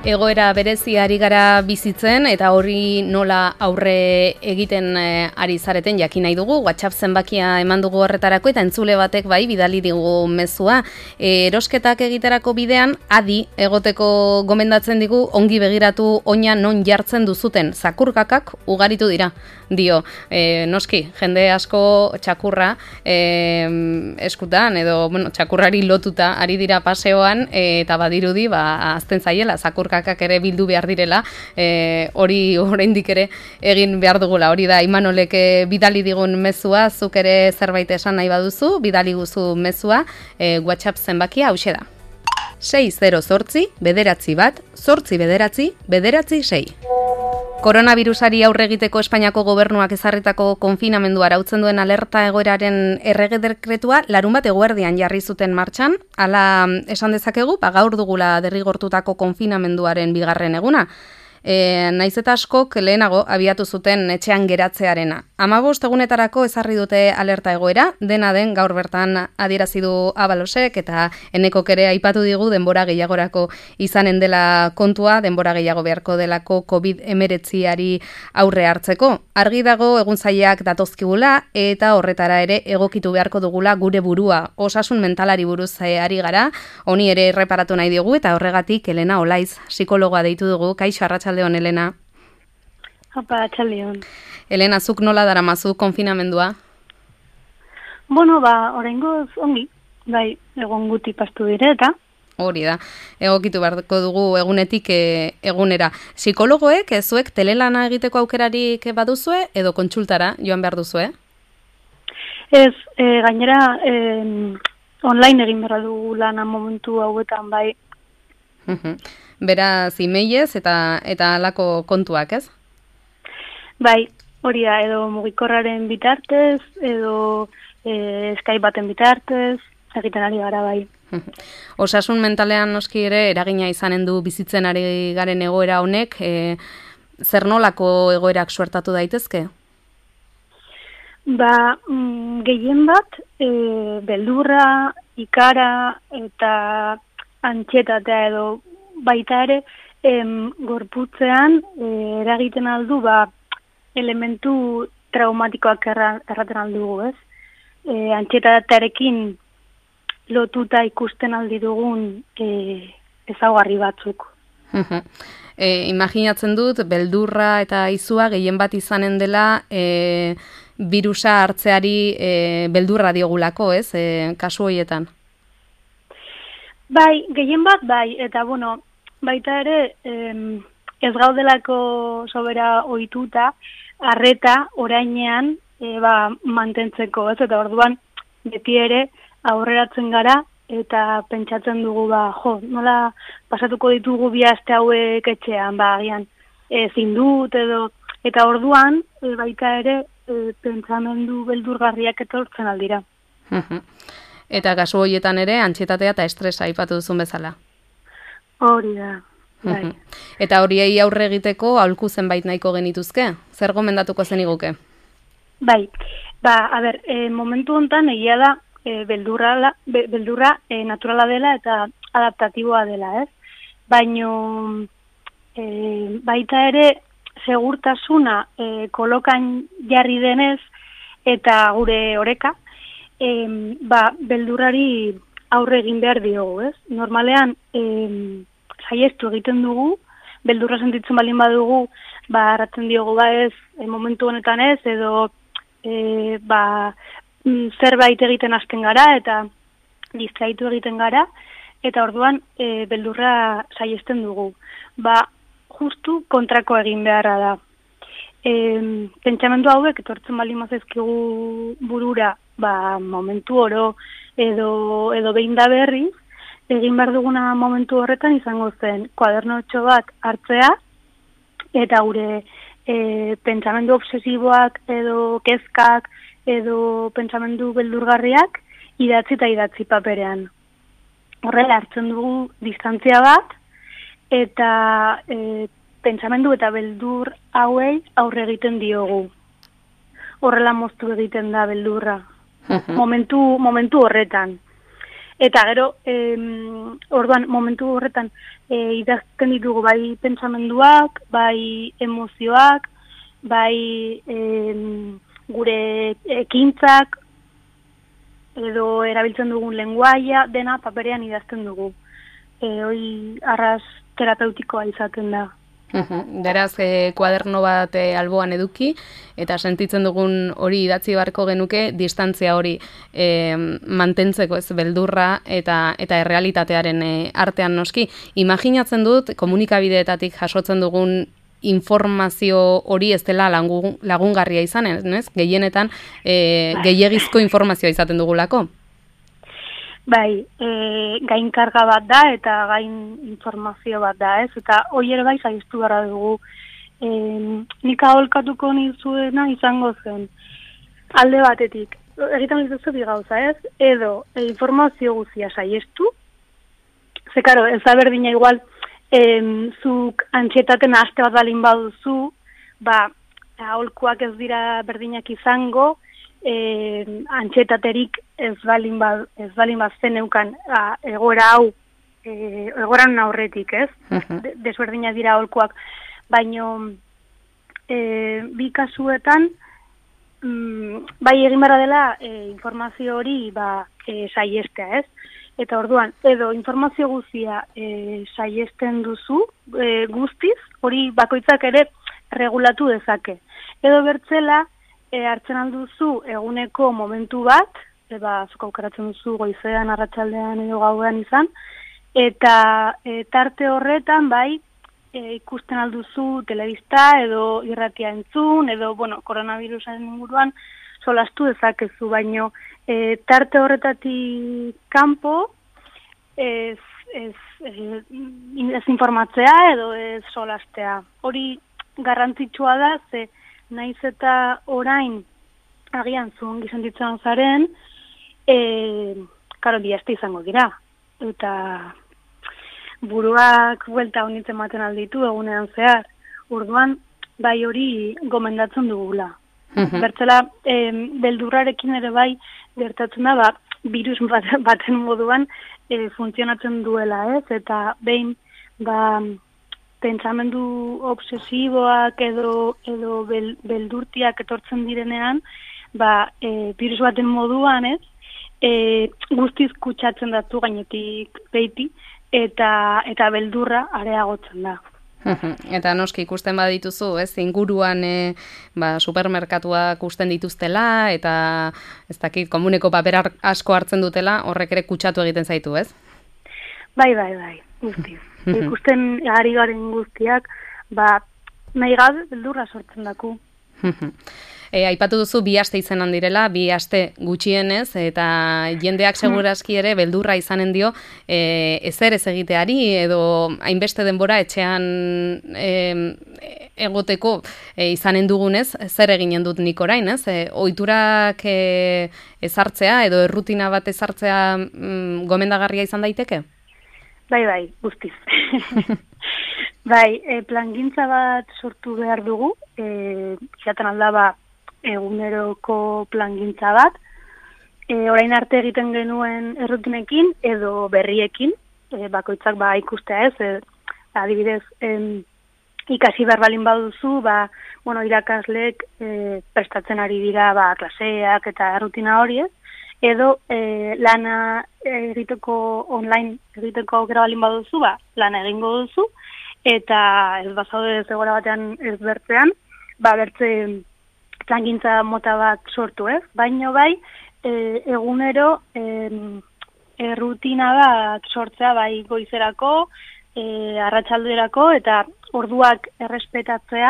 Egoera berezi ari gara bizitzen eta hori nola aurre egiten ari zareten jakin nahi dugu. WhatsApp zenbakia eman dugu horretarako eta entzule batek bai bidali digu mezua. Erosketak egiterako bidean adi egoteko gomendatzen digu ongi begiratu oina non jartzen duzuten. Zakurkakak ugaritu dira. Dio, noski, jende asko txakurra eskutan edo txakurrari lotuta ari dira paseoan eta badirudi azten zaiela zakurkakak ere bildu behar direla, hori oraindik ere egin behar dugula. Hori da Imanolek bidali digun mezua, zuk ere zerbait esan nahi baduzu, bidali guzu mezua, WhatsApp zenbakia hauxe da. 608 bederatzi bat, 8 bederatzi, bederatzi 6. Koronavirusari aurre egiteko Espainiako gobernuak ezarritako konfinamendua arautzen duen alerta egoeraren errege dekretua larunbat eguerdian jarri zuten martxan. Hala esan dezakegu, gaur dugula derrigortutako konfinamenduaren bigarren eguna. Naiz eta askok lehenago abiatu zuten etxean geratzearena. 15 egunetarako ezarri dute alerta egoera, dena den gaur bertan adierazi du Abalosek eta Enekok ere aipatu digu denbora gehiagorako izanen dela kontua, denbora gehiago beharko delako COVID-19ari aurre hartzeko. Argi dago egun zailak datozkigula eta horretara ere egokitu beharko dugula gure burua. Osasun mentalari buruz ari gara, honi ere erreparatu nahi diogu eta horregatik Elena Olaiz, psikologoa deitu dugu. Kaixo, arratsaldeon, Elena. Apa, arratsaldeon. Elena, zuk nola daramazu konfinamendua? Bueno, oraingoz ongi, bai, egon guti pastu dire eta. Hori da, egokitu beharko dugu egunetik egunera. Psikologoek, zuek telelana egiteko aukerarik baduzue edo kontsultara joan behar duzue? Ez, gainera online egin behar dugu lana momentu hauetan, bai. Beraz, emailez eta halako kontuak, ez? Bai, hori da, edo mugikorraren bitartez, edo Skype baten bitartez, egiten ari gara, bai. Osasun mentalean noski ere eragina izanen du bizitzen ari garen egoera honek, zer nolako egoerak suertatu daitezke? Gehien bat, beldurra, ikara eta antxetatea edo baita ere gorputzean eragiten aldu elementu traumatikoak erraten aldugu, ez? Antxetatearekin lotuta ikusten aldi dugun ezaugarri batzuk. Imaginatzen dut, beldurra eta izua gehien bat izanen dela birusa hartzeari beldurra diogulako, ez? Kasu horietan. Bai, gehien bat, bai, eta baita ere ez gaudelako sobera ohituta arreta orainean mantentzeko, ez? Eta orduan beti ere aurreratzen gara eta pentsatzen dugu nola pasatuko ditugu bi aste hauek etxean, agian ezin dut edo, eta orduan baita ere pentsamendu beldurgarriak etortzen aldira. Eta kasu horietan ere antsietatea eta estresa aipatu duzun bezala. Hori da, bai. Eta horiei aurre egiteko aholku zenbait nahiko genituzke? Zer gomendatuko zeniguke? Bai, momentu honetan egia da beldurra naturala dela eta adaptatiboa dela, ez? Baino baita ere segurtasuna kolokan jarri denez eta gure oreka, beldurrari aurre egin behar diogu, ez? Normalean, saiestu egiten dugu, beldurra sentitzen balin badugu, harratzen diogu ez, momentu honetan ez, edo zerbait egiten hasten gara, eta distraitu egiten gara, eta orduan beldurra saiesten dugu. Justu kontrako egin beharra da. Pentsamendu hauek etortzen balin mazezkigu burura, momentu oro edo behin da berriz, egin behar duguna momentu horretan izango zen kuadernotxo bat hartzea, eta gure pentsamendu obsesiboak edo kezkak edo pentsamendu beldurgarriak idatzi paperean. Horrela hartzen dugu distantzia bat, eta pentsamendu eta beldur hauei aurre egiten diogu. Horrela moztu egiten da beldurra. Momentu horretan. Eta gero, orduan, momentu horretan, idazten ditugu bai pentsamenduak, bai emozioak, bai gure ekintzak, edo erabiltzen dugun lenguaia, dena paperean idazten dugu. Hoi arras terapeutikoa izaten da. Beraz, kuaderno bat alboan eduki, eta sentitzen dugun hori idatzi beharko genuke, distantzia hori mantentzeko, ez, beldurra eta errealitatearen artean noski. Imaginatzen dut, komunikabideetatik jasotzen dugun informazio hori ez dela lagungarria izanen, ez? Gehienetan gehiegizko informazioa izaten dugulako. Bai, gainkarga bat da eta gain informazio bat da, ez? Eta hori ere bai saihestu gara dugu. Nik aholkatuko nizuena izango zen. Alde batetik, egiten dituzu bi gauza, ez? Edo informazio guztia saihestu. Ze, karo, ez da berdina igual, zuk antxietaten aste bat balin baduzu, aholkuak ez dira berdinak izango, antxetaterik ez balin zeneukan egoera hau, egoran aurretik, ez? Desberdinak dira aholkuak, baino bi kasuetan bai egin behar dela informazio hori saiestea, ez? Eta orduan, edo informazio guztia saiesten duzu guztiz, hori bakoitzak ere regulatu dezake. Edo bertzela, hartzen alduzu eguneko momentu bat, zuk aukeratzen duzu goizean, arratsaldean edo gauean izan, eta tarte horretan bai ikusten alduzu telebista edo irratia entzun, edo, koronavirusaren inguruan solastu dezakezu, baino tarte horretatik kanpo ez informatzea edo ez solastea. Hori garrantzitsua da, ze naiz eta orain agian zuen gizentitzen zaren, bi aste izango dira. Eta buruak buelta honitzen maten alditu egunean zehar. Urduan, bai hori gomendatzen dugula. Bertzela, beldurrarekin ere bai gertatzen da, virus baten moduan funtzionatzen duela, ez? Eta behin, pentsamendu obsesiboak edo beldurtiak etortzen direnean, virus baten moduan, ez? Guztiz kutsatzen datu gainetik beiti, eta beldurra areagotzen da. Eta noski ikusten badituzu, ez, inguruan supermerkatuak usten dituztela, eta ez dakit, komuneko paper asko hartzen dutela, horrek ere kutsatu egiten zaitu, ez? Bai, guztiz. Ikusten ari garen guztiak, nahi gabe beldurra sortzen daku. Aipatu duzu 2 aste izanen direla, 2 aste gutxienez, eta jendeak segurazki ere beldurra izanen dio ezer ez egiteari, edo hainbeste denbora etxean egoteko izanen dugunez, zer eginen dut nik orain, ez? Ohiturak ezartzea, edo errutina bat ezartzea gomendagarria izan daiteke? Bai, guztiz. Plangintza bat sortu behar dugu, izaten alda eguneroko plangintza bat, orain arte egiten genuen errutinekin edo berriekin, bakoitzak ikustea ez, adibidez, ikasi behar balin baduzu, irakasleek prestatzen ari dira klaseak eta errutina horiek, edo lana egiteko online egiteko aukera balin baduzu, lana egingo duzu, eta ez bazaude zegora batean ez bertzean, bertze plangintza mota bat sortu, ez? Baina egunero errutina bat sortzea goizerako, arratsalderako, eta orduak errespetatzea,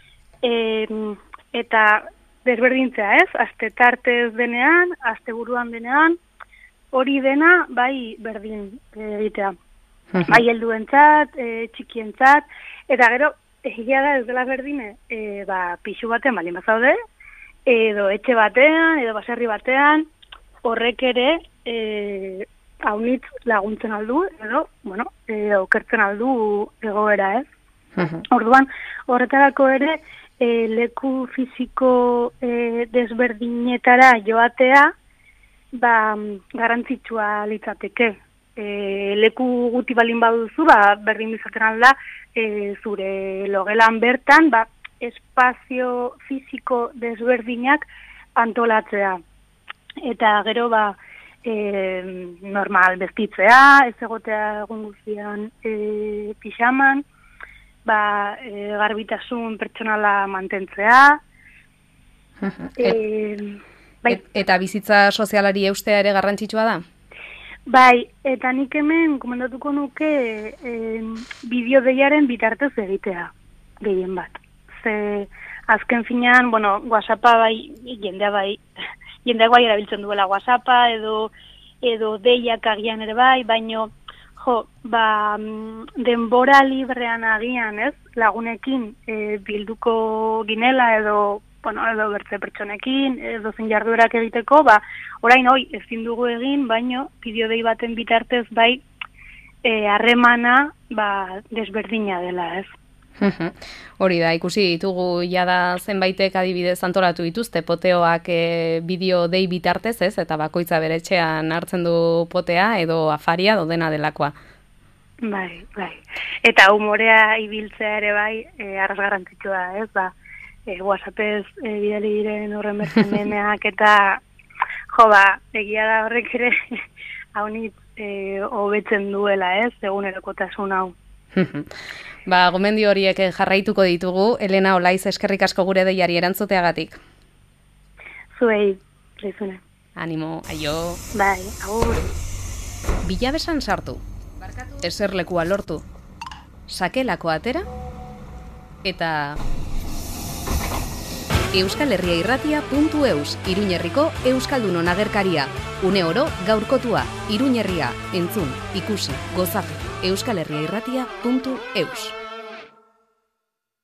eta desberdintzea, ez? Aste tartez denean, aste buruan denean, hori dena berdin egitea. Helduentzat, txikientzat, eta gero, egia da ez dela berdine, pixu batean balin bazaude, edo etxe batean, edo baserri batean, horrek ere haunitz laguntzen aldu, edo, okertzen aldu egoera, ez? Orduan, horretarako ere, leku fisiko desberdinetara joatea, garrantzitsua litzateke. Leku guti balin baduzu, berdin bizaten alda, zure logelan bertan, espazio fisiko desberdinak antolatzea. Eta gero, normal bestitzea, ez egotea egun guztian pixaman, garbitasun pertsonala mantentzea. Eta bizitza sozialari eustea ere garrantzitsua da? Bai, eta nik hemen komendatuko nuke bideo deiaren bitartez egitea, gehien bat. Ze azken finean, WhatsAppa jendeak bai erabiltzen duela WhatsAppa edo deiak agian ere bai, baino denbora librean agian, ez? Lagunekin bilduko ginela edo bertze pertsonekin, edo zen jarduerak egiteko, orain ezin dugu egin, baino bideo dei baten bitartez bai harremana desberdina dela, ez? Hori da, ikusi ditugu jada zenbaitek adibidez antolatu dituzte poteoak bideo dei bitartez, ez? Eta bakoitza bere etxean hartzen du potea edo afaria dena delakoa. Bai. Eta humorea ibiltzea ere bai, arras garrantzitsua, ez? WhatsAppez bidali diren horren bertzeneak eta egia da horrek ere haunitz hobetzen duela, ez? Egunerokotasun hau. Gomendio horiek jarraituko ditugu. Elena Olaiz, eskerrik asko gure deiari erantzuteagatik. Zuei, Rizune. Animo, aio. Bai, agur. Bilabesan sartu. Eserlekua lortu. Sakelako atera. Eta euskalherriairratia.eus, Iruñerriko Euskaldunon agerkaria. Une oro gaurkotua, Iruñerria, entzun, ikusi, gozatu. euskalherriairratia.eus